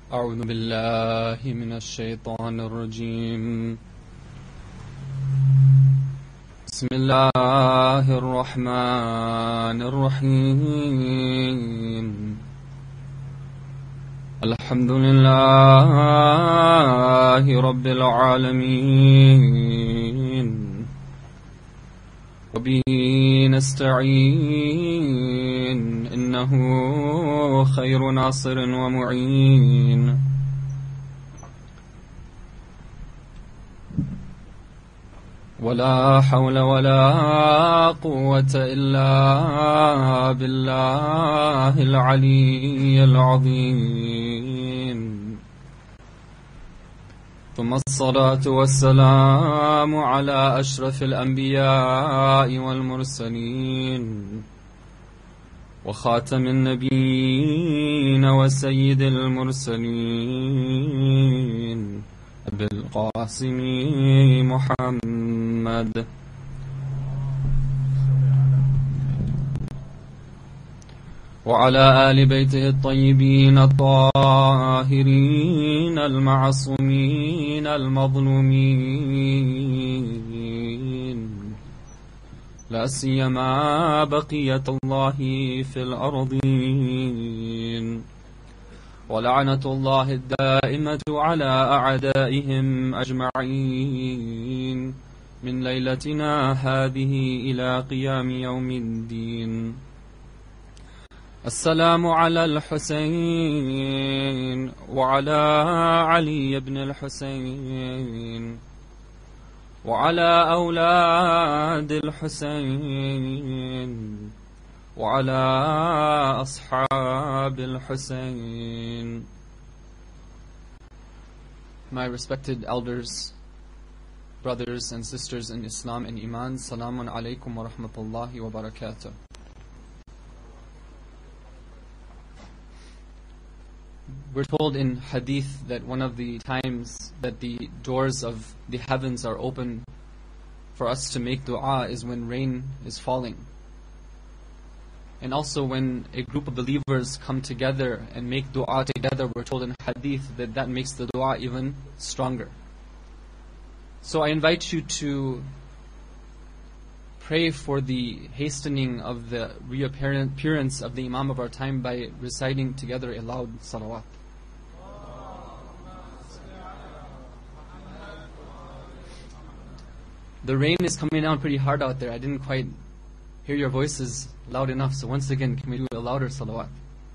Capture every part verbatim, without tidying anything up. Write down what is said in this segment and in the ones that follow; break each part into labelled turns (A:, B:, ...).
A: أعوذ بالله من الشيطان الرجيم. بسم الله الرحمن الرحيم. الحمد لله رب العالمين، وبه نستعين، إنه خير ناصر ومعين. ولا حول ولا قوة إلا بالله العلي العظيم. ثم الصلاة والسلام على أشرف الأنبياء والمرسلين، وخاتم النبيين وسيد المرسلين، أبي القاسم محمد وعلى آل بيته الطيبين الطاهرين المعصومين المظلومين، لا سيما بقية الله في الأرضين، ولعنة الله الدائمة على أعدائهم أجمعين من ليلتنا هذه إلى قيام يوم الدين. السلام على الحسين وعلى علي بن الحسين وعلى أولاد الحسين وعلى أصحاب الحسين. My respected elders, brothers and sisters in Islam and Iman, Salamun alaykum wa rahmatullahi wa barakatuh. We're told in hadith that one of the times that the doors of the heavens are open for us to make dua is when rain is falling. And also when a group of believers come together and make dua together, we're told in hadith that that makes the dua even stronger. So I invite you to pray for the hastening of the reappearance of the Imam of our time by reciting together a loud salawat. The rain is coming down pretty hard out there. I didn't quite hear your voices loud enough, so once again, can we do a louder salawat?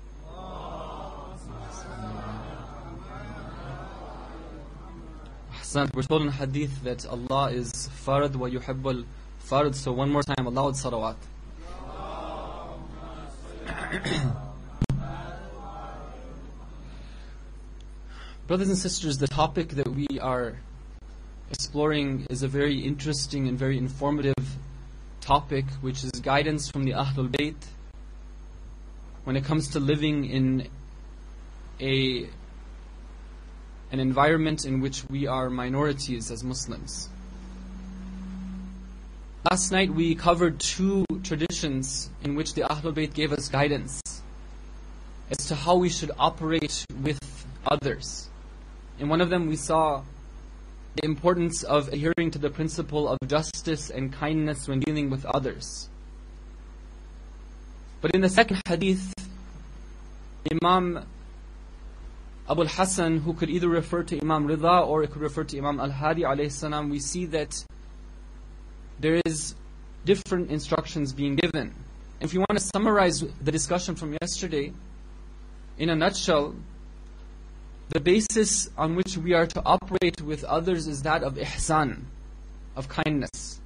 A: Ahsan, we're told in hadith that Allah is farad wa yuhibbul farad, so one more time, a loud salawat. Brothers and sisters, the topic that we are exploring is a very interesting and very informative topic, which is guidance from the Ahlul Bayt when it comes to living in a an environment in which we are minorities as Muslims. Last night we covered two traditions in which the Ahlul Bayt gave us guidance as to how we should operate with others. In one of them we saw the importance of adhering to the principle of justice and kindness when dealing with others. But in the second hadith, Imam Abu al-Hasan, who could either refer to Imam Rida or it could refer to Imam Al-Hadi alayhi salam, we see that there is different instructions being given. If you want to summarize the discussion from yesterday, in a nutshell, the basis on which we are to operate with others is that of ihsan, of kindness.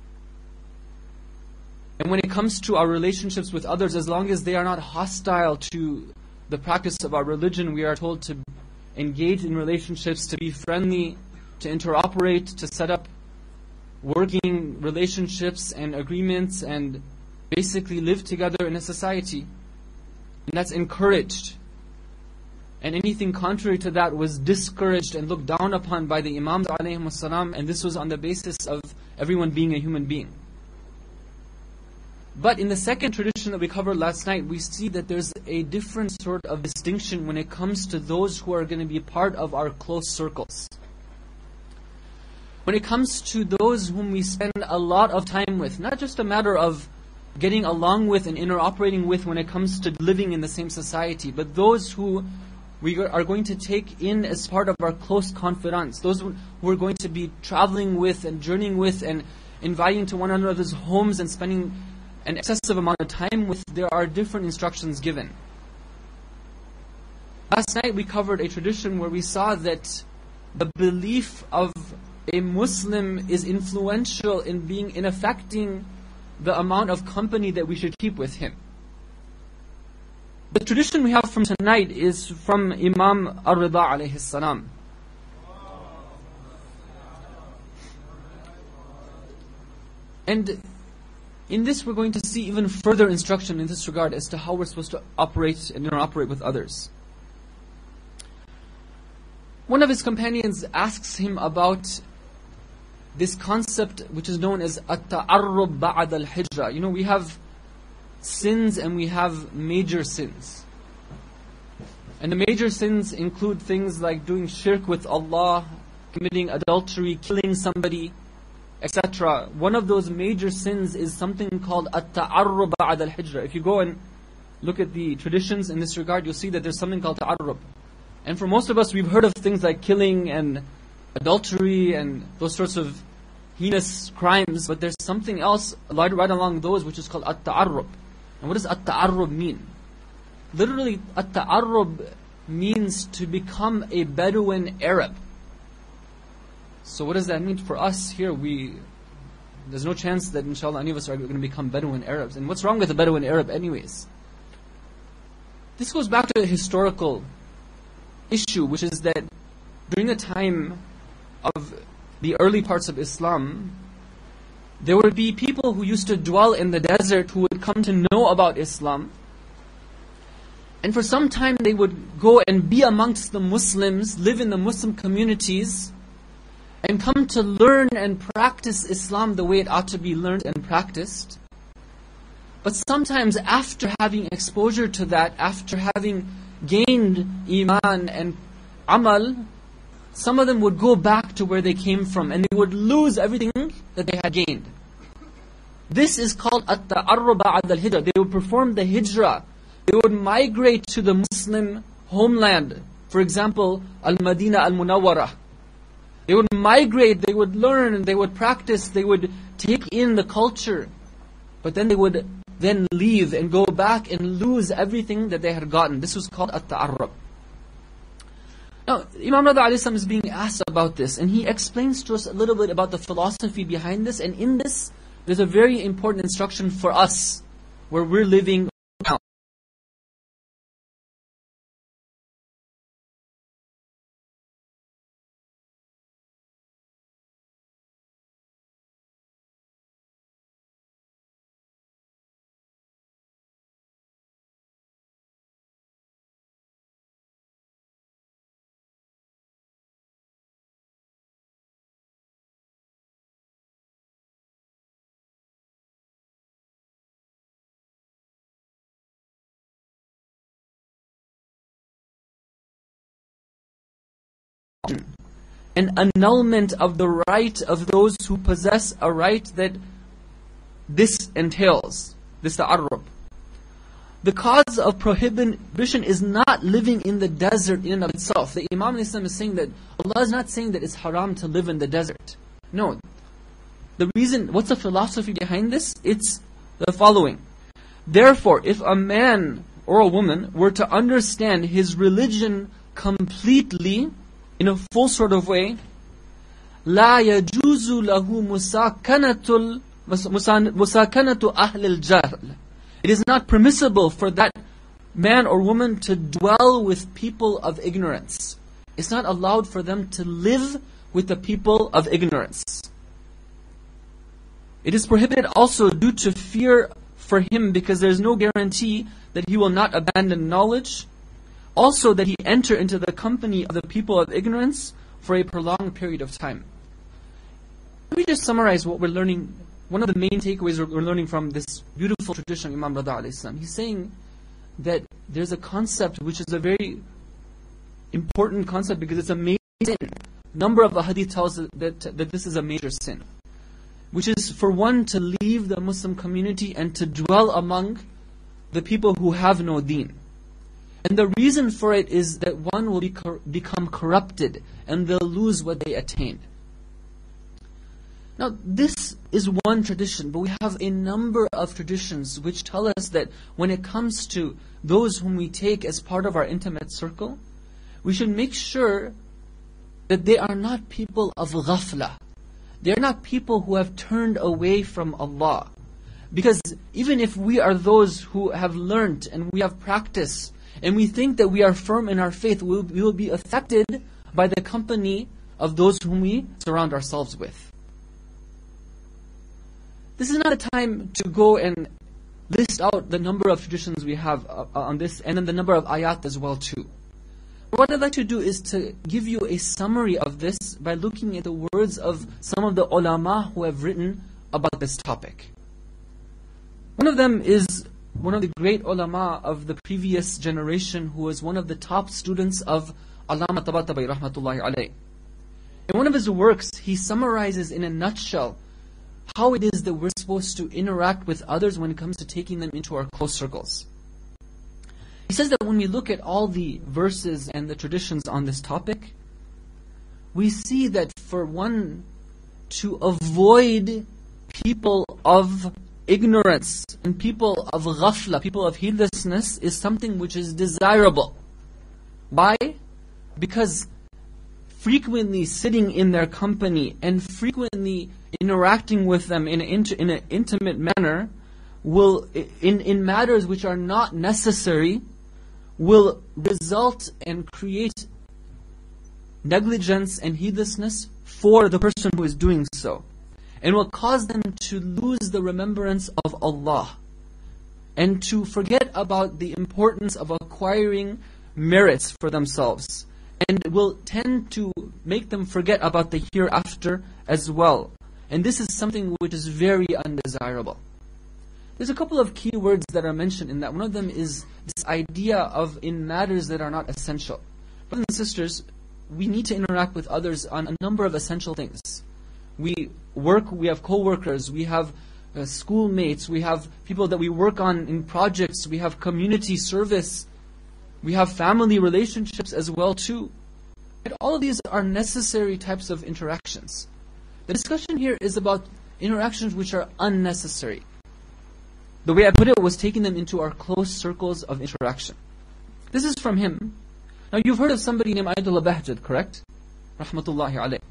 A: And when it comes to our relationships with others, as long as they are not hostile to the practice of our religion, we are told to engage in relationships, to be friendly, to interoperate, to set up working relationships and agreements, and basically live together in a society. And that's encouraged. And anything contrary to that was discouraged and looked down upon by the Imams alayhimus salam, and this was on the basis of everyone being a human being. But in the second tradition that we covered last night, we see that there's a different sort of distinction when it comes to those who are going to be part of our close circles. When it comes to those whom we spend a lot of time with, not just a matter of getting along with and interoperating with when it comes to living in the same society, but those who we are going to take in as part of our close confidants, those who we're going to be traveling with and journeying with and inviting to one another's homes and spending an excessive amount of time with, there are different instructions given. Last night we covered a tradition where we saw that the belief of a Muslim is influential in being in affecting the amount of company that we should keep with him. The tradition we have from tonight is from Imam Ar-Rida alayhi salam. And in this we're going to see even further instruction in this regard as to how we're supposed to operate and interoperate with others. One of his companions asks him about this concept which is known as at-ta'arrub ba'ad al-hijra. You know, we have sins and we have major sins. And the major sins include things like doing shirk with Allah, committing adultery, killing somebody, et cetera. One of those major sins is something called at-ta'arrub ba'ad al-hijra. If you go and look at the traditions in this regard, you'll see that there's something called ta'arrub. And for most of us, we've heard of things like killing and adultery and those sorts of heinous crimes, but there's something else right, right along those which is called at-ta'arrub. And what does at-ta'arrub mean? Literally, at-ta'arrub means to become a Bedouin Arab. So what does that mean for us here? We There's no chance that inshallah any of us are going to become Bedouin Arabs. And what's wrong with a Bedouin Arab anyways? This goes back to a historical issue, which is that during the time of the early parts of Islam, there would be people who used to dwell in the desert who would come to know about Islam. And for some time they would go and be amongst the Muslims, live in the Muslim communities, and come to learn and practice Islam the way it ought to be learned and practiced. But sometimes after having exposure to that, after having gained Iman and Amal, some of them would go back to where they came from and they would lose everything that they had gained. This is called at-ta'arrub ba'ad al-hijra. They would perform the hijrah. They would migrate to the Muslim homeland. For example, Al-Madinah Al-Munawwarah. They would migrate, they would learn, they would practice, they would take in the culture. But then they would then leave and go back and lose everything that they had gotten. This was called at-ta'arrub. Now, Imam Rida alayhi salam is being asked about this, and he explains to us a little bit about the philosophy behind this, and in this, there's a very important instruction for us, where we're living now. An annulment of the right of those who possess a right that this entails, this ta'arrub. The cause of prohibition is not living in the desert in and of itself. The Imam is saying that Allah is not saying that it's haram to live in the desert. No. The reason, what's the philosophy behind this? It's the following. Therefore, if a man or a woman were to understand his religion completely, in a full sort of way, لا يجوز له مساكنة مساكنة أهل الجهل. It is not permissible for that man or woman to dwell with people of ignorance. It's not allowed for them to live with the people of ignorance. It is prohibited also due to fear for him, because there is no guarantee that he will not abandon knowledge. Also that he enter into the company of the people of ignorance for a prolonged period of time. Let me just summarize what we're learning one of the main takeaways we're, we're learning from this beautiful tradition of Imam Rida alayhi salam, he's saying that there's a concept which is a very important concept because it's a major sin. Number of ahadith tells us that, that this is a major sin, which is for one to leave the Muslim community and to dwell among the people who have no deen. And the reason for it is that one will be cor- become corrupted and they'll lose what they attained. Now, this is one tradition, but we have a number of traditions which tell us that when it comes to those whom we take as part of our intimate circle, we should make sure that they are not people of ghafla. They are not people who have turned away from Allah. Because even if we are those who have learnt and we have practiced, and we think that we are firm in our faith, we will, we will be affected by the company of those whom we surround ourselves with. This is not a time to go and list out the number of traditions we have uh, on this, and then the number of ayat as well too. What I'd like to do is to give you a summary of this by looking at the words of some of the ulama who have written about this topic. One of them is one of the great ulama of the previous generation who was one of the top students of Allama Tabatabai rahmatullahi alayh. In one of his works, he summarizes in a nutshell how it is that we're supposed to interact with others when it comes to taking them into our close circles. He says that when we look at all the verses and the traditions on this topic, we see that for one to avoid people of ignorance and people of ghafla, people of heedlessness, is something which is desirable. Why? Because frequently sitting in their company and frequently interacting with them in an, in an intimate manner will, in, in matters which are not necessary, will result and create negligence and heedlessness for the person who is doing so, and will cause them to lose the remembrance of Allah and to forget about the importance of acquiring merits for themselves, and will tend to make them forget about the hereafter as well. And this is something which is very undesirable. There's a couple of key words that are mentioned in that. One of them is this idea of in matters that are not essential. Brothers and sisters, we need to interact with others on a number of essential things. We work, we have co-workers, we have uh, schoolmates, we have people that we work on in projects, we have community service, we have family relationships as well too. And all of these are necessary types of interactions. The discussion here is about interactions which are unnecessary. The way I put it was taking them into our close circles of interaction. This is from him. Now you've heard of somebody named Ayatollah Bahjat, correct? Rahmatullahi alayh.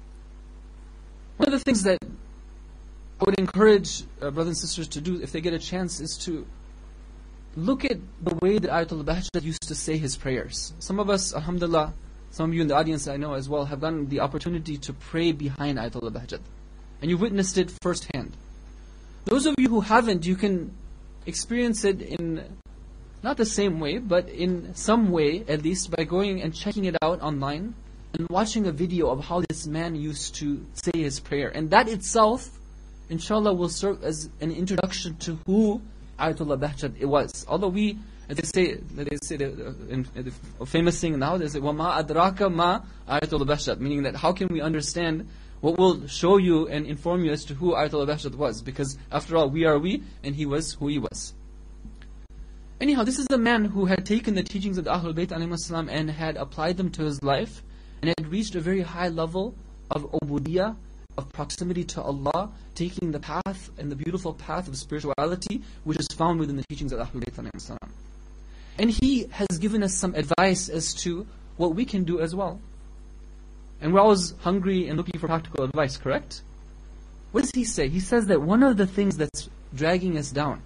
A: One of the things that I would encourage uh, brothers and sisters to do if they get a chance is to look at the way that Ayatollah Bahjat used to say his prayers. Some of us, alhamdulillah, some of you in the audience I know as well, have gotten the opportunity to pray behind Ayatollah Bahjat. And you've witnessed it firsthand. Those of you who haven't, you can experience it in not the same way, but in some way at least, by going and checking it out online and watching a video of how this man used to say his prayer. And that itself, inshallah, will serve as an introduction to who Ayatollah Bahjat it was. Although we, as they say, they say the, in, the famous thing now, they say, وَمَا أَدْرَاكَ مَا Ayatollah Bahjat, meaning that how can we understand what will show you and inform you as to who Ayatollah Bahjat was, because after all, we are we, and he was who he was. Anyhow, this is a man who had taken the teachings of the Ahlul Bayt alayhim as-salam and had applied them to his life, and had reached a very high level of ubudiyah, of proximity to Allah, taking the path and the beautiful path of spirituality which is found within the teachings of the Ahlul Bayt alayhim as-salam. And he has given us some advice as to what we can do as well. And we're always hungry and looking for practical advice, correct? What does he say? He says that one of the things that's dragging us down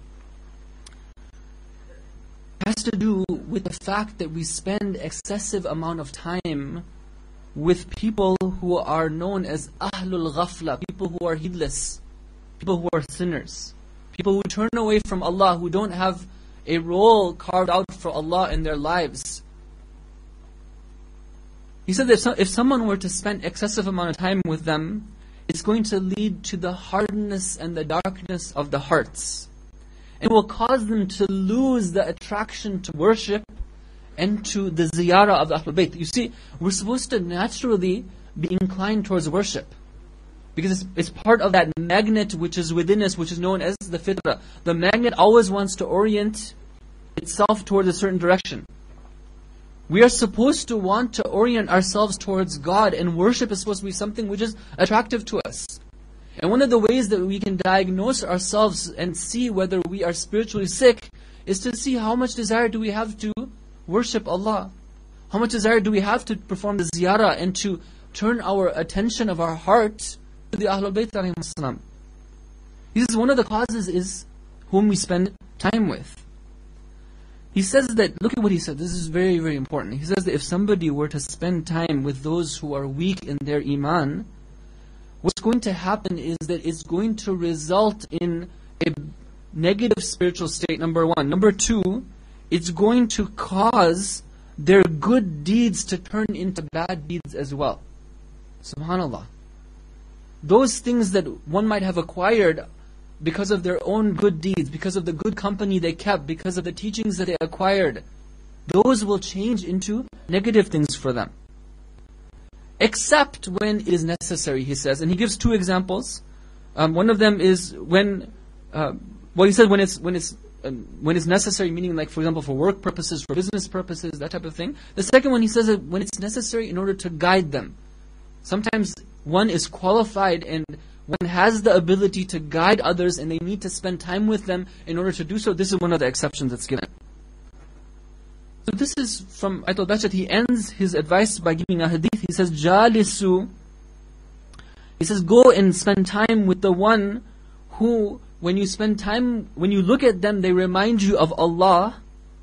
A: has to do with the fact that we spend excessive amount of time with people who are known as Ahlul Ghafla, people who are heedless, people who are sinners, people who turn away from Allah, who don't have a role carved out for Allah in their lives. He said that if someone were to spend excessive amount of time with them, it's going to lead to the hardness and the darkness of the hearts. It will cause them to lose the attraction to worship and to the ziyarah of the Ahlul Bayt. You see, we're supposed to naturally be inclined towards worship, because it's, it's part of that magnet which is within us, which is known as the fitrah. The magnet always wants to orient itself towards a certain direction. We are supposed to want to orient ourselves towards God, and worship is supposed to be something which is attractive to us. And one of the ways that we can diagnose ourselves and see whether we are spiritually sick is to see how much desire do we have to worship Allah. How much desire do we have to perform the ziyarah and to turn our attention of our heart to the Ahlul Bayt alayhim salam. This is one of the causes is whom we spend time with. He says that, look at what he said, this is very, very important. He says that if somebody were to spend time with those who are weak in their iman, what's going to happen is that it's going to result in a negative spiritual state, number one. Number two, it's going to cause their good deeds to turn into bad deeds as well. SubhanAllah. Those things that one might have acquired because of their own good deeds, because of the good company they kept, because of the teachings that they acquired, those will change into negative things for them. Except when it is necessary, he says. And he gives two examples. Um, one of them is when, uh, well, he said when it's when it's um, when it's necessary, meaning like, for example, for work purposes, for business purposes, that type of thing. The second one, he says that when it's necessary in order to guide them. Sometimes one is qualified and one has the ability to guide others, and they need to spend time with them in order to do so. This is one of the exceptions that's given. So this is from Ayatul Bahjat. He ends his advice by giving a hadith. He says, Jalisu. He says, go and spend time with the one who, when you spend time, when you look at them, they remind you of Allah.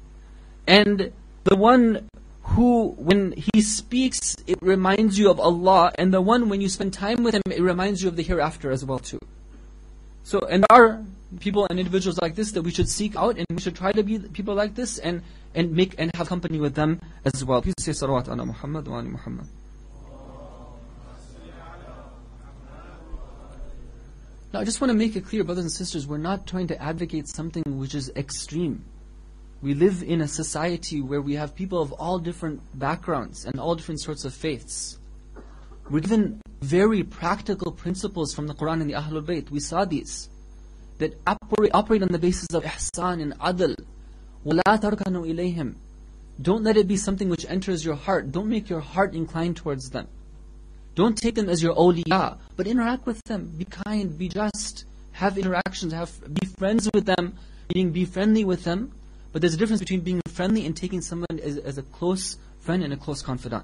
A: And the one who, when he speaks, it reminds you of Allah. And the one, when you spend time with him, it reminds you of the hereafter as well too. So, and there are people and individuals like this that we should seek out, and we should try to be people like this and and make and have company with them as well. Please say salawat ala Muhammad wa ali Muhammad. Now, I just want to make it clear, brothers and sisters, we're not trying to advocate something which is extreme. We live in a society where we have people of all different backgrounds and all different sorts of faiths. We're given very practical principles from the Quran and the Ahlul Bayt. We saw these, that operate, operate on the basis of ihsan and adl. وَلَا تَرْكَنُوا إِلَيْهِمْ. Don't let it be something which enters your heart. Don't make your heart inclined towards them. Don't take them as your awliya, but interact with them. Be kind, be just, have interactions, have be friends with them, meaning be friendly with them. But there's a difference between being friendly and taking someone as, as a close friend and a close confidant.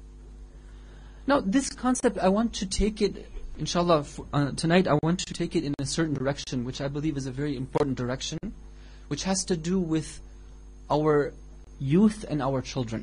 A: Now, this concept, I want to take it, inshallah, for, uh, tonight I want to take it in a certain direction, which I believe is a very important direction, which has to do with our youth and our children.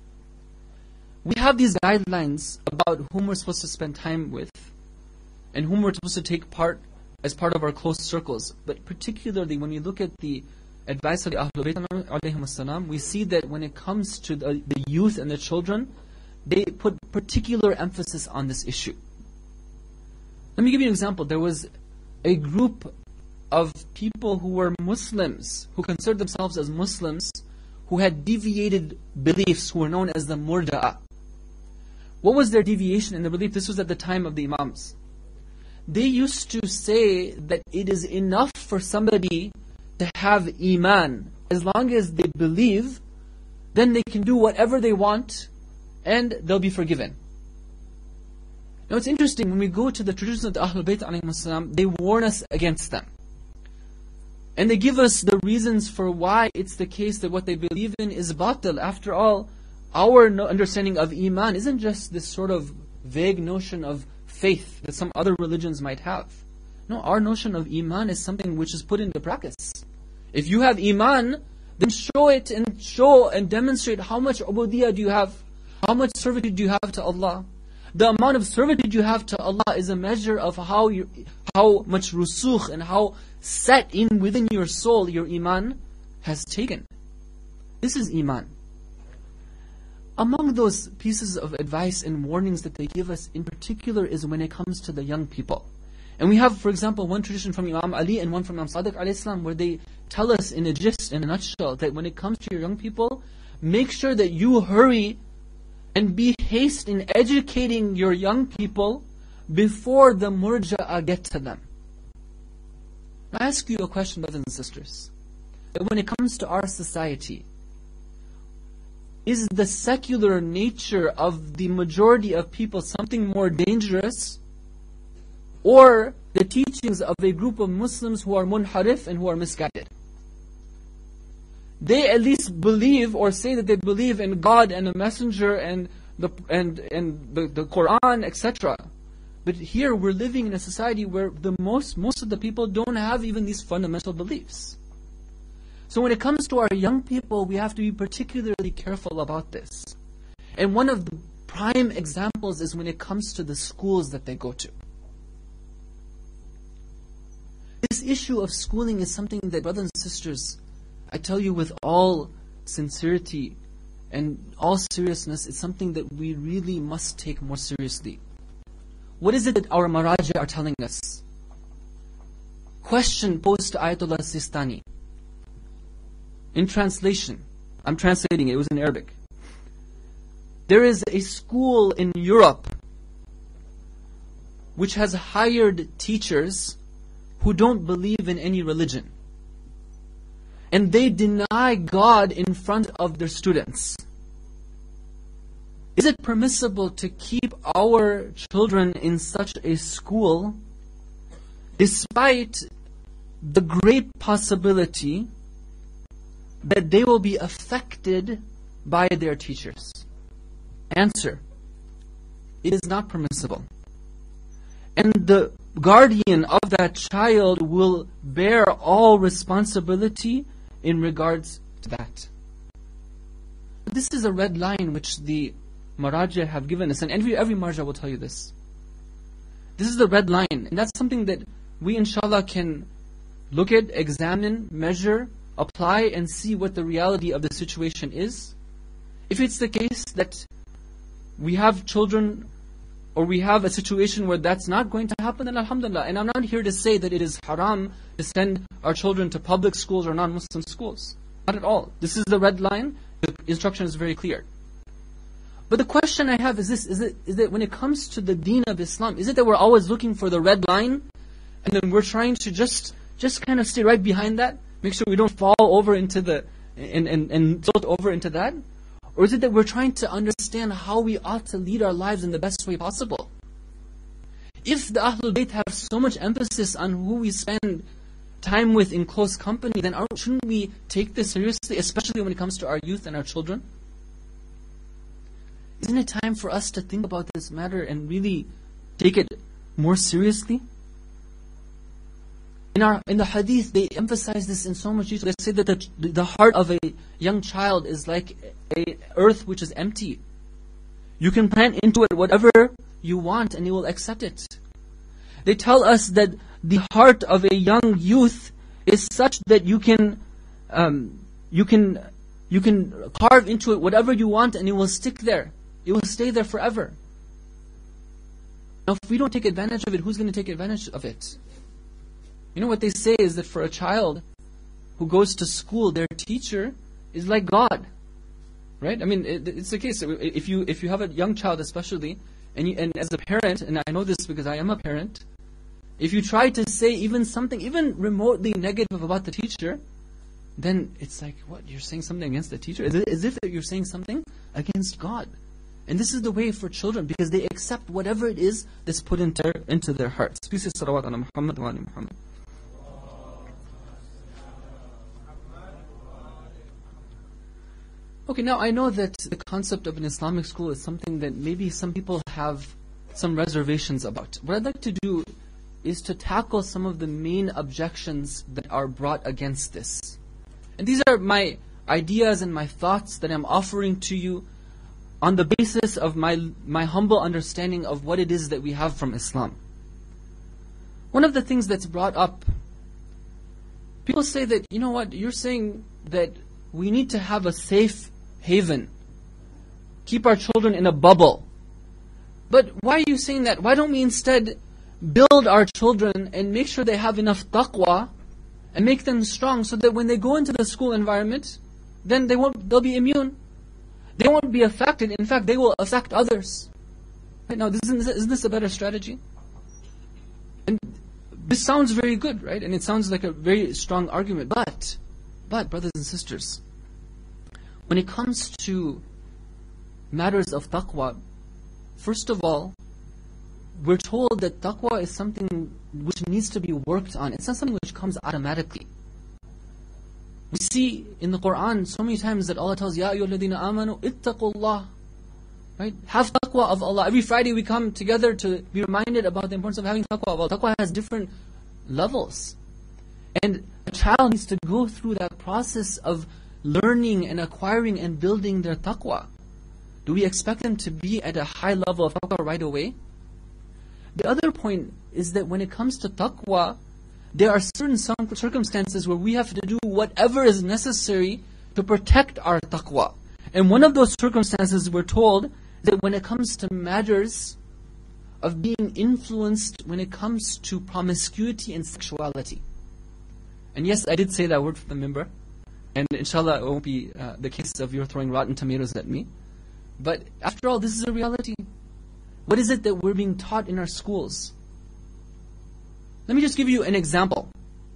A: We have these guidelines about whom we're supposed to spend time with and whom we're supposed to take part as part of our close circles. But particularly when we look at the advice of the Ahlul Bayt alayhim salam, we see that when it comes to the, the youth and the children, they put particular emphasis on this issue. Let me give you an example. There was a group of people who were Muslims, who considered themselves as Muslims, who had deviated beliefs, who were known as the Murda'a. What was their deviation in the belief? This was at the time of the Imams. They used to say that it is enough for somebody to have Iman. As long as they believe, then they can do whatever they want and they'll be forgiven. Now it's interesting, when we go to the traditions of the Ahlul Bayt alayhim salam, they warn us against them. And they give us the reasons for why it's the case that what they believe in is batil. After all, our understanding of Iman isn't just this sort of vague notion of faith that some other religions might have. No, our notion of Iman is something which is put into practice. If you have Iman, then show it and show and demonstrate how much ubudiyah do you have, how much servitude do you have to Allah. The amount of servitude you have to Allah is a measure of how you, how much rusukh and how set in within your soul your Iman has taken. This is Iman. among those pieces of advice and warnings that they give us in particular is when it comes to the young people. And we have, for example, one tradition from Imam Ali and one from Imam Sadiq alayhi salam, where they tell us in a gist, in a nutshell, that when it comes to your young people, make sure that you hurry and be haste in educating your young people before the murja'a get to them. I ask you a question, brothers and sisters. That when it comes to our society, is the secular nature of the majority of people something more dangerous, or the teachings of a group of Muslims who are munharif and who are misguided? They at least believe or say that they believe in God and a messenger and the and and the, the Quran, et cetera. But here we're living in a society where the most most of the people don't have even these fundamental beliefs. So when it comes to our young people, we have to be particularly careful about this. And one of the prime examples is when it comes to the schools that they go to. This issue of schooling is something that, brothers and sisters, I tell you with all sincerity and all seriousness, it's something that we really must take more seriously. What is it that our Maraja are telling us? Question posed to Ayatollah Sistani. In translation, I'm translating it, it was in Arabic. There is a school in Europe which has hired teachers who don't believe in any religion. And they deny God in front of their students. Is it permissible to keep our children in such a school despite the great possibility that they will be affected by their teachers? Answer: it is not permissible. And the guardian of that child will bear all responsibility in regards to that. This is a red line which the Maraja have given us, and every, every Marja will tell you this. This is the red line, and that's something that we inshallah can look at, examine, measure, apply, and see what the reality of the situation is. If it's the case that we have children, or we have a situation where that's not going to happen, then alhamdulillah. And I'm not here to say that it is haram to send our children to public schools or non-Muslim schools. Not at all. This is the red line. The instruction is very clear. But the question I have is this: is it is that when it comes to the deen of Islam, is it that we're always looking for the red line, and then we're trying to just just kind of stay right behind that, make sure we don't fall over into the and and and tilt over into that? Or is it that we're trying to understand how we ought to lead our lives in the best way possible? If the Ahlul Bayt have so much emphasis on who we spend time with in close company, then aren't, shouldn't we take this seriously, especially when it comes to our youth and our children? Isn't it time for us to think about this matter and really take it more seriously? In our in the hadith, they emphasize this in so much detail. They say that the, the heart of a young child is like a earth which is empty. You can plant into it whatever you want and it will accept it. They tell us that the heart of a young youth is such that you can um, you can you can carve into it whatever you want and it will stick there. It will stay there forever. Now, if we don't take advantage of it, who's going to take advantage of it? You know what they say is that for a child who goes to school, their teacher is like God, right? I mean, it, it's the case. If you if you have a young child, especially, and you, and as a parent, and I know this because I am a parent, if you try to say even something, even remotely negative about the teacher, then it's like, what? You're saying something against the teacher? As if you're saying something against God. And this is the way for children, because they accept whatever it is that's put into into their hearts. Peace and salawat ala Muhammad wa ali Muhammad. Okay, now I know that the concept of an Islamic school is something that maybe some people have some reservations about. What I'd like to do is to tackle some of the main objections that are brought against this. And these are my ideas and my thoughts that I'm offering to you on the basis of my, my humble understanding of what it is that we have from Islam. One of the things that's brought up, people say that, you know what, you're saying that we need to have a safe haven keep our children in a bubble. But why are you saying that? Why don't we instead build our children and make sure they have enough taqwa and make them strong so that when they go into the school environment, then they won't, they'll be immune. They won't be affected. In fact, they will affect others. Right now, isn't, isn't this a better strategy? And this sounds very good, right? And it sounds like a very strong argument. But, but, brothers and sisters, when it comes to matters of taqwa, first of all, we're told that taqwa is something which needs to be worked on. It's not something which comes automatically. We see in the Quran so many times that Allah tells, Ya ayyuhalladhina amanu ittaqullah. Right? Have taqwa of Allah. Every Friday we come together to be reminded about the importance of having taqwa of Allah. Taqwa has different levels. And a child needs to go through that process of learning and acquiring and building their taqwa. Do we expect them to be at a high level of taqwa right away? The other point is that when it comes to taqwa, there are certain circumstances where we have to do whatever is necessary to protect our taqwa. And one of those circumstances, we're told, that when it comes to matters of being influenced when it comes to promiscuity and sexuality. And yes, I did say that word from the mimbar. And inshallah, it won't be uh, the case of you're throwing rotten tomatoes at me. But after all, this is a reality. What is it that we're being taught in our schools? Let me just give you an example.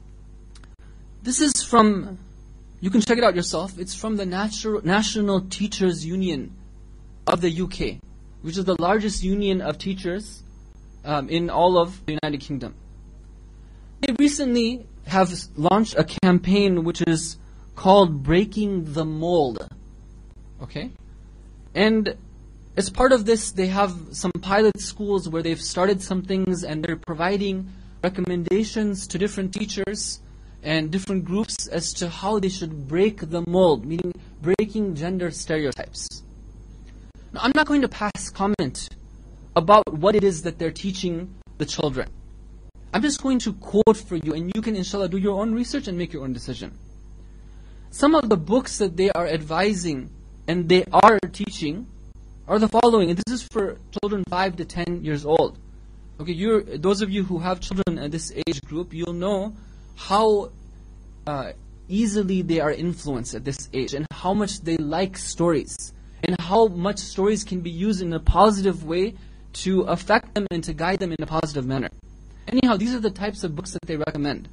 A: This is from, you can check it out yourself, it's from the Natu- National Teachers Union of the U K, which is the largest union of teachers um, in all of the United Kingdom. They recently have launched a campaign which is called Breaking the Mold. Okay? And as part of this, they have some pilot schools where they've started some things and they're providing recommendations to different teachers and different groups as to how they should break the mold, meaning breaking gender stereotypes. Now, I'm not going to pass comment about what it is that they're teaching the children. I'm just going to quote for you, and you can inshallah do your own research and make your own decision. Some of the books that they are advising and they are teaching are the following, and this is for children five to ten years old. Okay, you're, those of you who have children at this age group, you'll know how uh, easily they are influenced at this age and how much they like stories and how much stories can be used in a positive way to affect them and to guide them in a positive manner. Anyhow, these are the types of books that they recommend.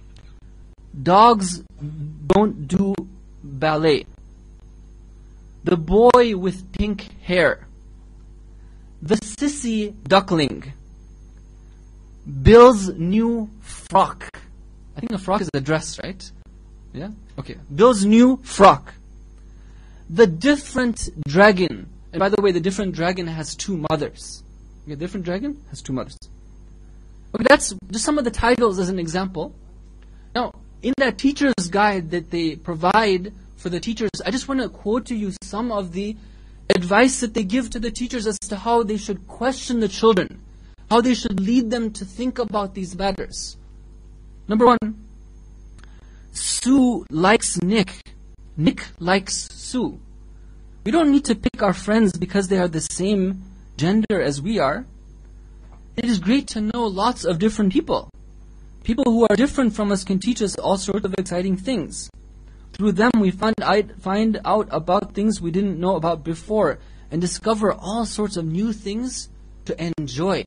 A: Dogs Don't Do Ballet. The Boy with Pink Hair. The Sissy Duckling. Bill's New Frock. I think a frock is a dress, right? Yeah? Okay. Bill's New Frock. The Different Dragon. And by the way, the Different Dragon has two mothers. Okay, Different Dragon has two mothers. Okay, that's just some of the titles as an example. Now, in that teacher's guide that they provide for the teachers, I just want to quote to you some of the advice that they give to the teachers as to how they should question the children, how they should lead them to think about these matters. Number one, Sue likes Nick. Nick likes Sue. We don't need to pick our friends because they are the same gender as we are. It is great to know lots of different people. People who are different from us can teach us all sorts of exciting things. Through them we find, find out about things we didn't know about before and discover all sorts of new things to enjoy.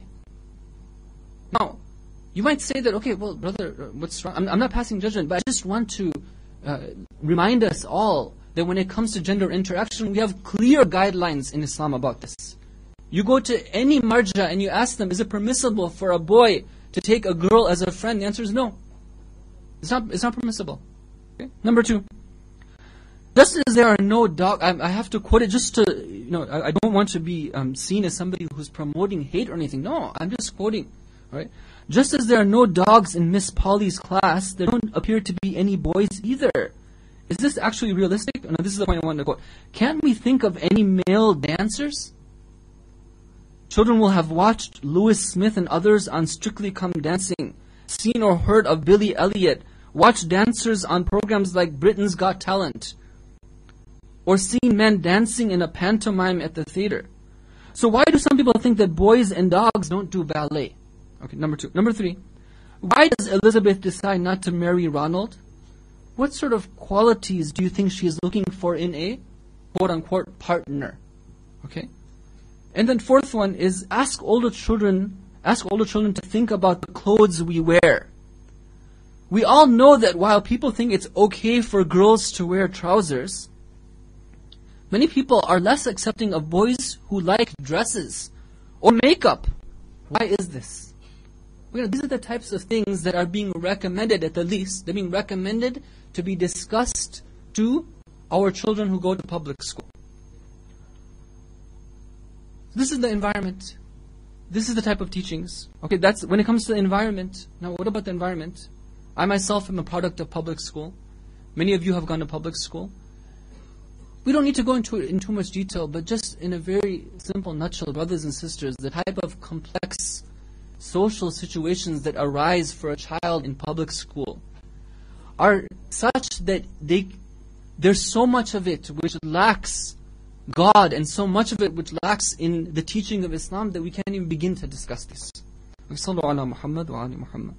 A: Now, you might say that, okay, well, brother, what's wrong? I'm, I'm not passing judgment, but I just want to uh, remind us all that when it comes to gender interaction, we have clear guidelines in Islam about this. You go to any marja and you ask them, is it permissible for a boy to take a girl as a friend? The answer is no. It's not, it's not permissible. Okay? Number two. Just as there are no dog, I, I have to quote it just to, you know, I, I don't want to be um, seen as somebody who's promoting hate or anything. No, I'm just quoting. Right? Just as there are no dogs in Miss Polly's class, there don't appear to be any boys either. Is this actually realistic? No, this is the point I wanted to quote. Can't we think of any male dancers? Children will have watched Lewis Smith and others on Strictly Come Dancing, seen or heard of Billy Elliot, watched dancers on programs like Britain's Got Talent, or seen men dancing in a pantomime at the theater. So why do some people think that boys and dogs don't do ballet? Okay, number two. Number three, why does Elizabeth decide not to marry Ronald? What sort of qualities do you think she is looking for in a quote-unquote partner? Okay? And then fourth one is ask older children, ask older children to think about the clothes we wear. We all know that while people think it's okay for girls to wear trousers, many people are less accepting of boys who like dresses or makeup. Why is this? You know, these are the types of things that are being recommended, at the least. They're being recommended to be discussed to our children who go to public school. This is the environment. This is the type of teachings. Okay, that's when it comes to the environment. Now, what about the environment? I myself am a product of public school. Many of you have gone to public school. We don't need to go into it in too much detail, but just in a very simple nutshell, brothers and sisters, the type of complex social situations that arise for a child in public school are such that they there's so much of it which lacks God and so much of it which lacks in the teaching of Islam that we can't even begin to discuss this. Sallu ala Muhammad wa ali Muhammad.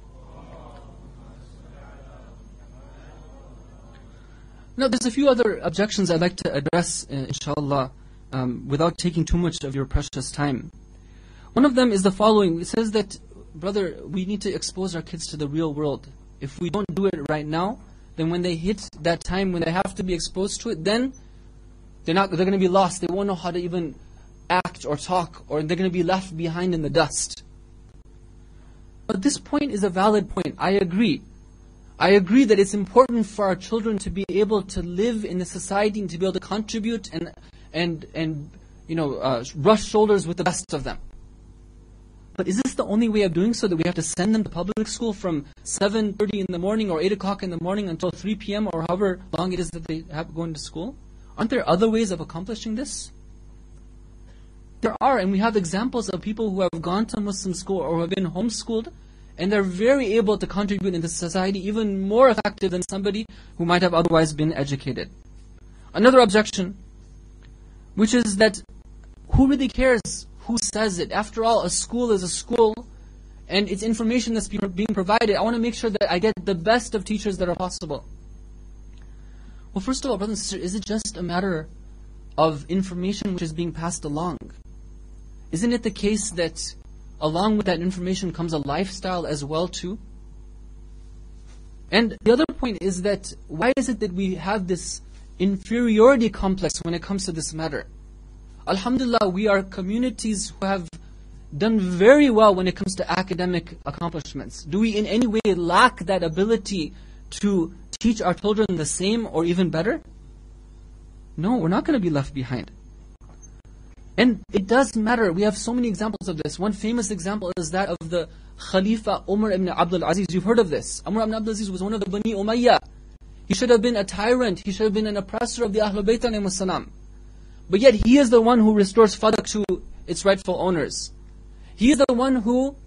A: Now, there's a few other objections I'd like to address, uh, inshallah, um, without taking too much of your precious time. One of them is the following. It says that, brother, we need to expose our kids to the real world. If we don't do it right now, then when they hit that time when they have to be exposed to it, then they're not. They're going to be lost. They won't know how to even act or talk, or they're going to be left behind in the dust. But this point is a valid point. I agree. I agree that it's important for our children to be able to live in the society and to be able to contribute and and and you know uh, rush shoulders with the best of them. But is this the only way of doing so, that we have to send them to public school from seven thirty in the morning or eight o'clock in the morning until three p.m. or however long it is that they have going to school? Aren't there other ways of accomplishing this? There are, and we have examples of people who have gone to Muslim school or who have been homeschooled, and they're very able to contribute into society, even more effective than somebody who might have otherwise been educated. Another objection, which is that who really cares who says it? After all, a school is a school, and it's information that's being provided. I want to make sure that I get the best of teachers that are possible. Well, first of all, brothers and sisters, is it just a matter of information which is being passed along? Isn't it the case that along with that information comes a lifestyle as well too? And the other point is that why is it that we have this inferiority complex when it comes to this matter? Alhamdulillah, we are communities who have done very well when it comes to academic accomplishments. Do we in any way lack that ability to teach our children the same or even better? No, we're not going to be left behind. And it does matter. We have so many examples of this. One famous example is that of the Khalifa Umar ibn Abdul Aziz. You've heard of this. Umar ibn Abdul Aziz was one of the Bani Umayyah. He should have been a tyrant. He should have been an oppressor of the Ahlul Bayt alayhimus salam. But yet he is the one who restores Fadak to its rightful owners. He is the one who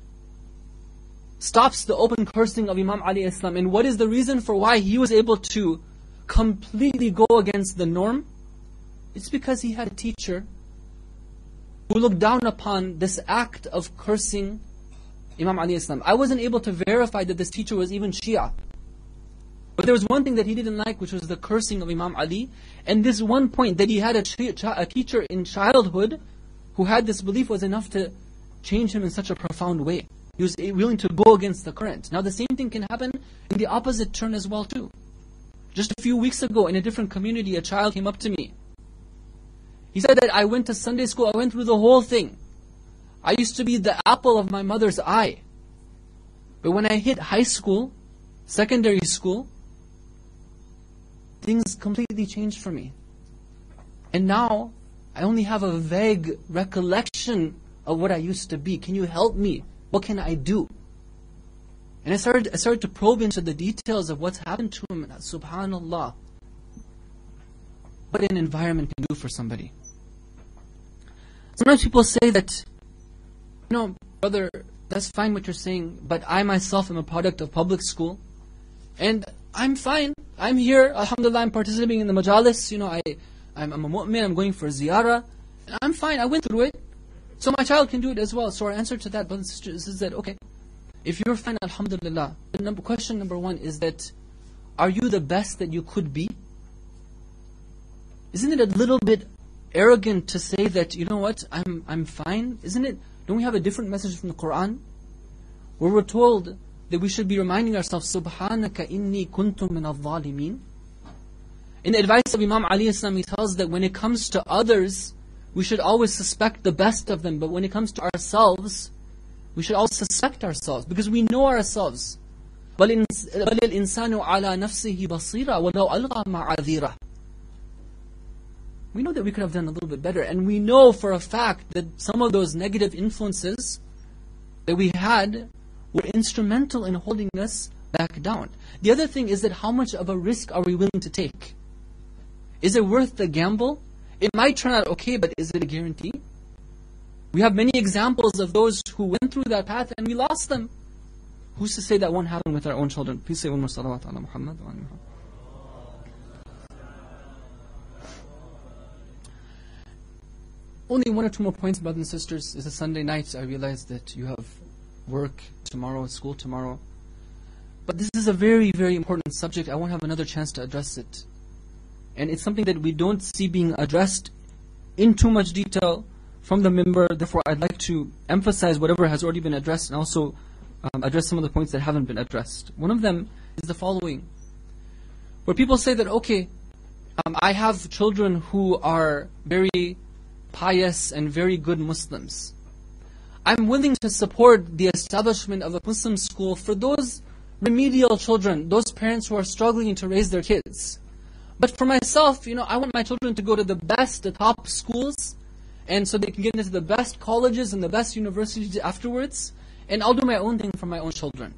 A: stops the open cursing of Imam Ali Islam. And what is the reason for why he was able to completely go against the norm? It's because he had a teacher who looked down upon this act of cursing Imam Ali Islam. I wasn't able to verify that this teacher was even Shia. But there was one thing that he didn't like, which was the cursing of Imam Ali. And this one point that he had a, ch- a teacher in childhood who had this belief was enough to change him in such a profound way. He was willing to go against the current. Now the same thing can happen in the opposite turn as well too. Just a few weeks ago in a different community, a child came up to me. He said that I went to Sunday school, I went through the whole thing. I used to be the apple of my mother's eye. But when I hit high school, secondary school, things completely changed for me. And now, I only have a vague recollection of what I used to be. Can you help me? What can I do? And I started, I started to probe into the details of what's happened to him. Subhanallah. What an environment can do for somebody. Sometimes people say that, you know, brother, that's fine what you're saying, but I myself am a product of public school, and I'm fine. I'm here, alhamdulillah, I'm participating in the majalis, you know, I, I'm, I'm a mu'min, I'm going for ziyarah, I'm fine, I went through it, so my child can do it as well. So our answer to that, brothers and sisters, is that, okay, if you're fine, alhamdulillah, the number, question number one is that, are you the best that you could be? Isn't it a little bit arrogant to say that, you know what, I'm I'm fine? Isn't it, don't we have a different message from the Quran? Where we're told that we should be reminding ourselves, Subhanaka inni kuntum min al-zalimin. In the advice of Imam Ali Islam, he tells that when it comes to others, we should always suspect the best of them. But when it comes to ourselves, we should always suspect ourselves, because we know ourselves. بَلِ الْإِنسَانُ عَلَى نَفْسِهِ بَصِيرًا وَلَوْ أَلْغَى مَعَذِيرًا. We know that we could have done a little bit better, and we know for a fact that some of those negative influences that we had were instrumental in holding us back down. The other thing is that how much of a risk are we willing to take? Is it worth the gamble? It might turn out okay, but is it a guarantee? We have many examples of those who went through that path and we lost them. Who's to say that won't happen with our own children? Please say one more salawat ala Muhammad wa ala Muhammad. Only one or two more points, brothers and sisters. It's a Sunday night. I realize that you have work tomorrow, school tomorrow. But this is a very, very important subject. I won't have another chance to address it. And it's something that we don't see being addressed in too much detail from the member. Therefore, I'd like to emphasize whatever has already been addressed and also um, address some of the points that haven't been addressed. One of them is the following. Where people say that, okay, um, I have children who are very pious and very good Muslims. I'm willing to support the establishment of a Muslim school for those remedial children, those parents who are struggling to raise their kids. But for myself, you know, I want my children to go to the best, the top schools, and so they can get into the best colleges and the best universities afterwards, and I'll do my own thing for my own children.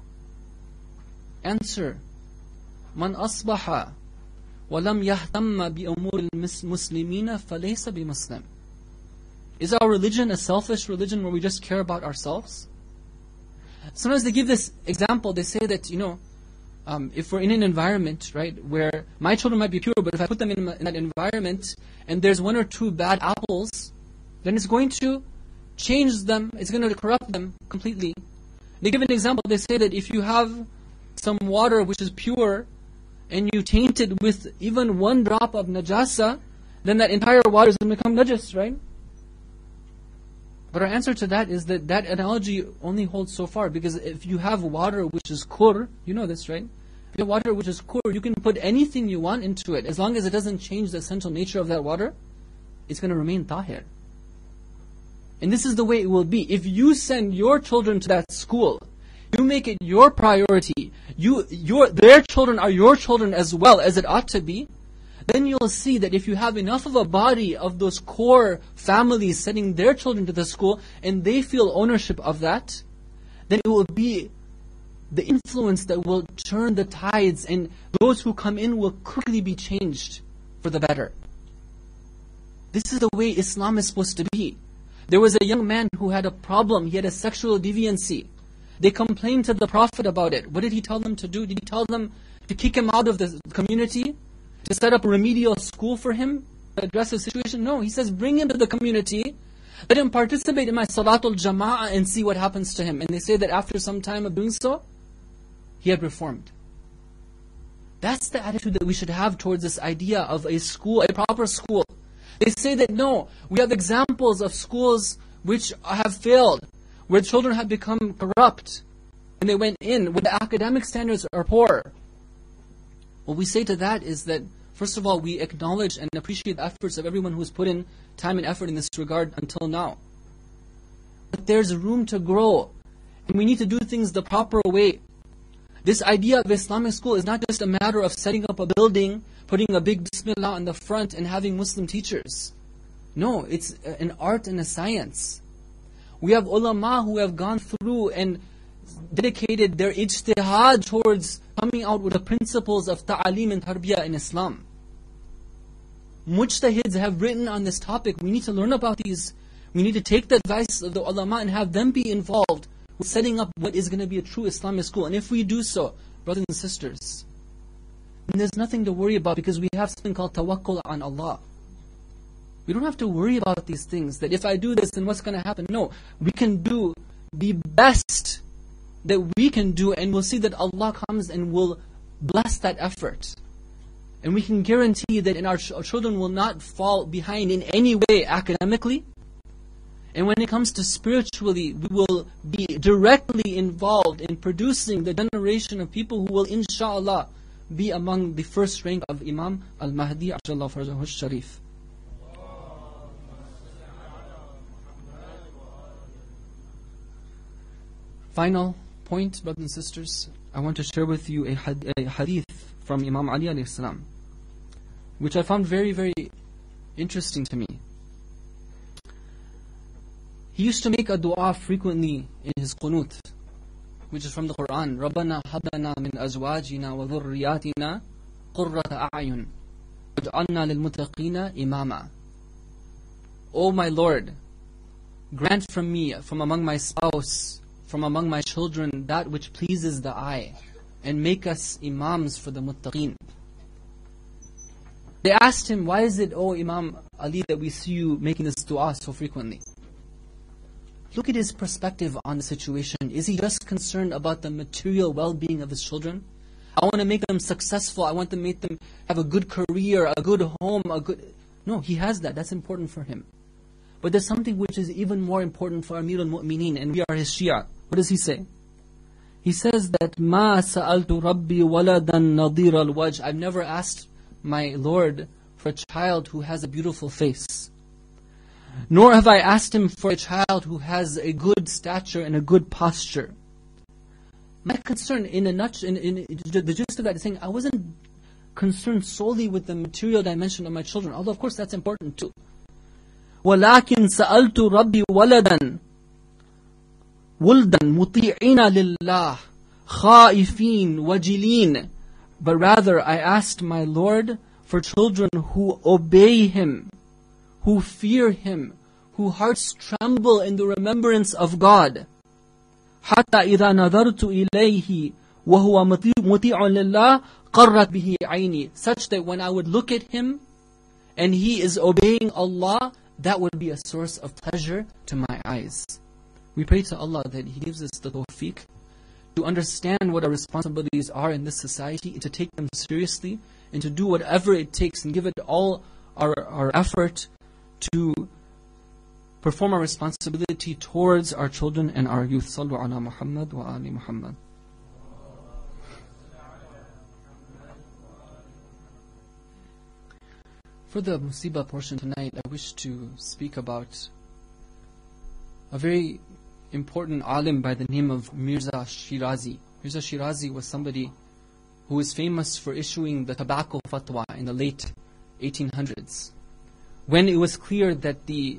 A: Answer: Man asbaha وَلَمْ يَهْتَمَّ بِأُمُورِ الْمُسْلِمِينَ فَلَيْسَ بِمُسْلِمٍ. Is our religion a selfish religion where we just care about ourselves? Sometimes they give this example. They say that, you know, um, if we're in an environment, right, where my children might be pure, but if I put them in, in that environment and there's one or two bad apples, then it's going to change them. It's going to corrupt them completely. They give an example. They say that if you have some water which is pure, and you taint it with even one drop of najasa, then that entire water is going to become najas, right? But our answer to that is that that analogy only holds so far, because if you have water which is kur, you know this, right? If you have water which is kur, you can put anything you want into it. As long as it doesn't change the essential nature of that water, it's going to remain tahir. And this is the way it will be. If you send your children to that school, you make it your priority, you, your, their children are your children as well as it ought to be, then you'll see that if you have enough of a body of those core families sending their children to the school and they feel ownership of that, then it will be the influence that will turn the tides, and those who come in will quickly be changed for the better. This is the way Islam is supposed to be. There was a young man who had a problem. He had a sexual deviancy. They complained to the Prophet about it. What did he tell them to do? Did he tell them to kick him out of the community? To set up a remedial school for him? To address the situation? No, he says bring him to the community. Let him participate in my Salatul Jama'ah and see what happens to him. And they say that after some time of doing so, he had reformed. That's the attitude that we should have towards this idea of a school, a proper school. They say that no, we have examples of schools which have failed, where children have become corrupt, and they went in, where the academic standards are poor. What we say to that is that, first of all, we acknowledge and appreciate the efforts of everyone who has put in time and effort in this regard until now. But there's room to grow, and we need to do things the proper way. This idea of Islamic school is not just a matter of setting up a building, putting a big Bismillah on the front, and having Muslim teachers. No, it's an art and a science. We have ulama who have gone through and dedicated their ijtihad towards coming out with the principles of ta'aleem and tarbiyah in Islam. Mujtahids have written on this topic. We need to learn about these. We need to take the advice of the ulama and have them be involved with setting up what is going to be a true Islamic school. And if we do so, brothers and sisters, then there's nothing to worry about, because we have something called tawakkul on Allah. We don't have to worry about these things, that if I do this, then what's going to happen? No, we can do the best that we can do, and we'll see that Allah comes and will bless that effort. And we can guarantee that in our, ch- our children will not fall behind in any way academically. And when it comes to spiritually, we will be directly involved in producing the generation of people who will, inshallah, be among the first rank of Imam al-Mahdi Ajallahu Farajahu Sharif. Final point, brothers and sisters, I want to share with you a, had- a hadith from Imam Ali alayhi salam, which I found very, very interesting to me. He used to make a dua frequently in his qunut, which is from the Quran. رَبَّنَا هَبْ مِنْ أَزْوَاجِنَا وَذُرِّيَّاتِنَا قُرَّةَ أَعْيُنٍ وَاجْعَلْنَا لِلْمُتَّقِينَ إِمَامًا. O my Lord, grant from me, from among my spouse, from among my children, that which pleases the eye, and make us imams for the muttaqeen. They asked him, why is it, O Imam Ali, that we see you making this dua so frequently? Look at his perspective on the situation. Is he just concerned about the material well-being of his children? I want to make them successful. I want to make them have a good career, a good home, a good... No, he has that. That's important for him. But there's something which is even more important for Amir al-Mu'mineen, and we are his Shia. What does he say? He says that, مَا سَأَلْتُ رَبِّي وَلَدًا نَضِيرَ الْوَجْهِ. I've never asked my Lord for a child who has a beautiful face. Nor have I asked him for a child who has a good stature and a good posture. My concern, in a nutshell, in, in, in the gist of that is saying, I wasn't concerned solely with the material dimension of my children, although of course that's important too. وَلَكِنْ سَأَلْتُ رَبِّي وَلَدًا وُلْدًا مُطِيعِينَ لِلَّهِ خَائِفِينَ وَجِلِينَ. But rather I asked my Lord for children who obey Him, who fear Him, whose hearts tremble in the remembrance of God. حَتَّى إِذَا نَظَرْتُ إِلَيْهِ وَهُوَ مُطِيعٌ لِلَّهِ قَرَّتْ بِهِ عَيْنِي. Such that when I would look at him and he is obeying Allah, that would be a source of pleasure to my eyes. We pray to Allah that He gives us the tawfiq to understand what our responsibilities are in this society, and to take them seriously, and to do whatever it takes and give it all our, our effort to perform our responsibility towards our children and our youth. Sallu ala Muhammad wa ali Muhammad. For the Musibah portion tonight, I wish to speak about a very important alim by the name of Mirza Shirazi. Mirza Shirazi was somebody who was famous for issuing the tobacco fatwa in the late eighteen hundreds. When it was clear that the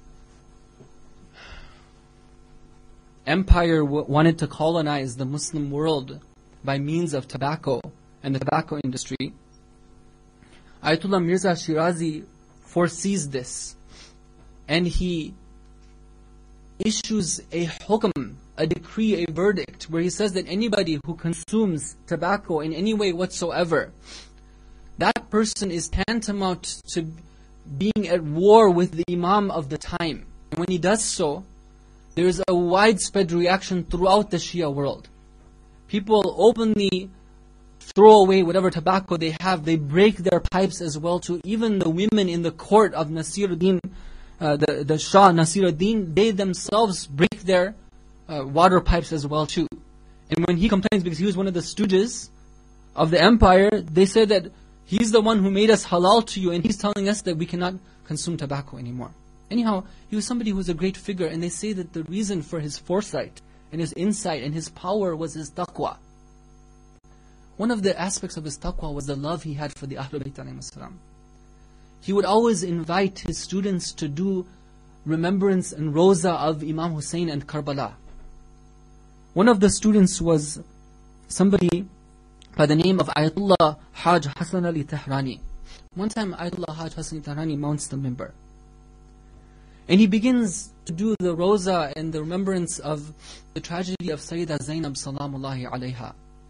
A: empire w- wanted to colonize the Muslim world by means of tobacco and the tobacco industry, Ayatollah Mirza Shirazi foresees this, and he issues a hukm, a decree, a verdict, where he says that anybody who consumes tobacco in any way whatsoever, that person is tantamount to being at war with the Imam of the time. And when he does so, there is a widespread reaction throughout the Shia world. People openly throw away whatever tobacco they have. They break their pipes as well too. Even the women in the court of Nasiruddin, uh, the, the Shah Nasiruddin, they themselves break their uh, water pipes as well too. And when he complains, because he was one of the stooges of the empire, they said that he's the one who made us halal to you, and he's telling us that we cannot consume tobacco anymore. Anyhow, he was somebody who was a great figure, and they say that the reason for his foresight and his insight and his power was his taqwa. One of the aspects of his taqwa was the love he had for the Ahlul Bayt alayhim as-salam. He would always invite his students to do remembrance and roza of Imam Hussein and Karbala. One of the students was somebody by the name of Ayatollah Haj Hassan Ali Tehrani. One time Ayatollah Haj Hassan Ali Tehrani mounts the mimbar, and he begins to do the roza and the remembrance of the tragedy of Sayyidah Zainab Salamullahi alayha.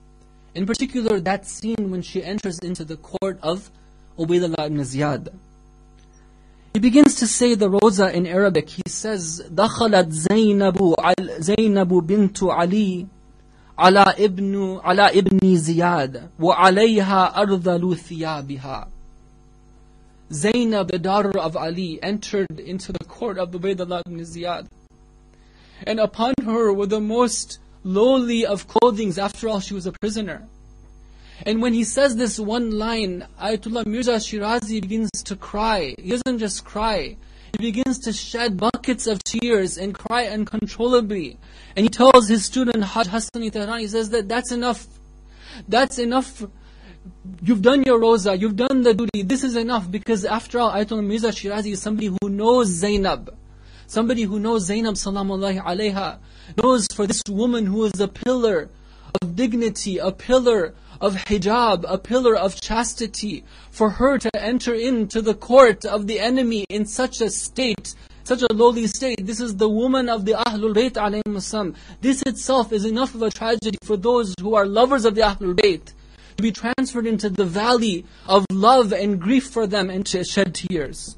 A: In particular, that scene when she enters into the court of Ubaydullah ibn Ziyad. He begins to say the roza in Arabic. He says, دخلت زينب زينب بنت علي على ابن على ابن زياد وعليها أرذل ثيابها. Zainab, the daughter of Ali, entered into the court of Ubaydullah ibn Ziyad. And upon her were the most lowly of clothings. After all, she was a prisoner. And when he says this one line, Ayatollah Mirza Shirazi begins to cry. He doesn't just cry. He begins to shed buckets of tears and cry uncontrollably. And he tells his student Haj Hassani Tehran, he says that that's enough. That's enough. You've done your roza, you've done the duty. This is enough, because after all, Ayatollah Mirza Shirazi is somebody who knows Zainab. Somebody who knows Zainab salamullahi alayha. Knows for this woman who is a pillar of dignity, a pillar of hijab, a pillar of chastity, for her to enter into the court of the enemy in such a state, such a lowly state. This is the woman of the Ahlul Bayt alayhim salam. This itself is enough of a tragedy for those who are lovers of the Ahlul Bayt, to be transferred into the valley of love and grief for them and to shed tears.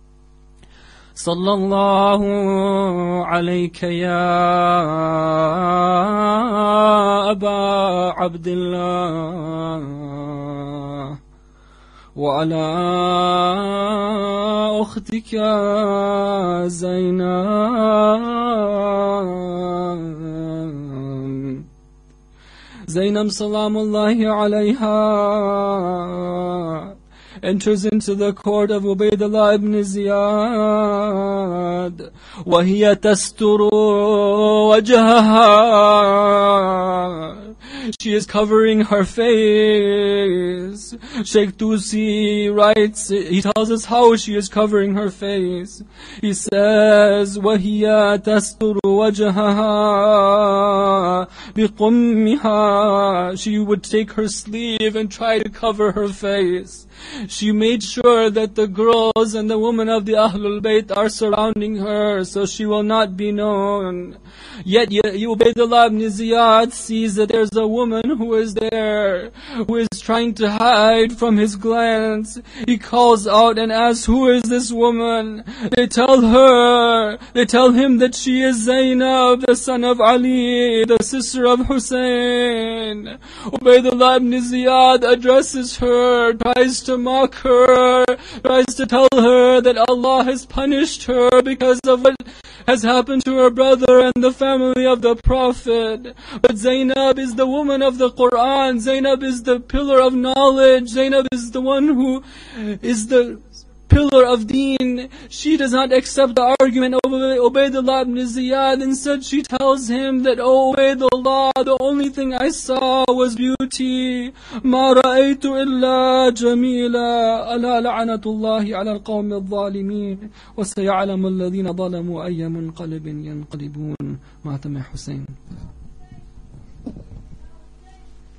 A: Sallallahu alayka ya Aba Abdullah wa ala ukhtika Zainab. Zainab salamullahi alayha enters into the court of Ubaydullah ibn Ziyad. وَهِيَ تَسْتُرُ وَجْهَهَا. She is covering her face. Sheikh Tusi writes, he tells us how she is covering her face. He says, وَهِيَ تَسْتُرُ وَجْهَهَا بِقُمِّهَا. She would take her sleeve and try to cover her face. She made sure that the girls and the women of the Ahlul Bayt are surrounding her, so she will not be known. Yet Ubaydullah ibn Ziyad sees that there's a woman who is there, who is trying to hide from his glance. He calls out and asks, who is this woman? They tell her, they tell him that she is Zainab, the son of Ali, the sister of Hussein. Ubaydullah ibn Ziyad addresses her, tries to mock her, tries to tell her that Allah has punished her because of what has happened to her brother and the family of the Prophet. But Zainab is the woman of the Quran. Zainab is the pillar of knowledge. Zainab is the one who is the pillar of deen. She does not accept the argument of Ubaydullah ibn Ziyad. Instead, she tells him that, oh Ubaydullah, the only thing I saw was beauty. ما رأيت إلا جميلا. ألا لعنة الله على القوم الظالمين وسيعلم الذين ظلموا أي منقلب ينقلبون. ماتم حسين.